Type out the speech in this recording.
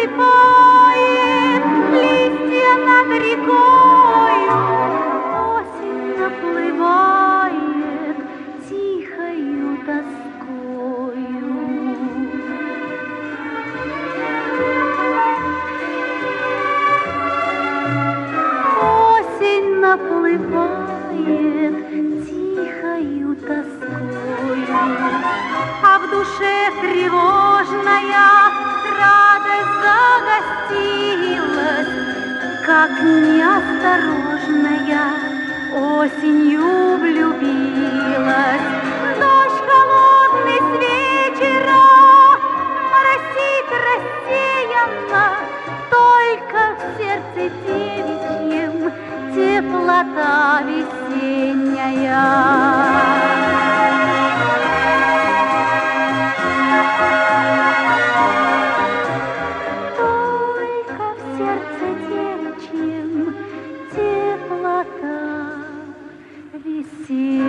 наплывает листья над рекою, осень наплывает тихою тоскою. Осень наплывает тихою тоскою, а в душе тревожная радость загостилась, как неосторожная осенью влюбилась. Дождь холодный с вечера моросит рассеянно, только в сердце девичьем теплота весенняя. Только в сердце девичьем теплота весенняя.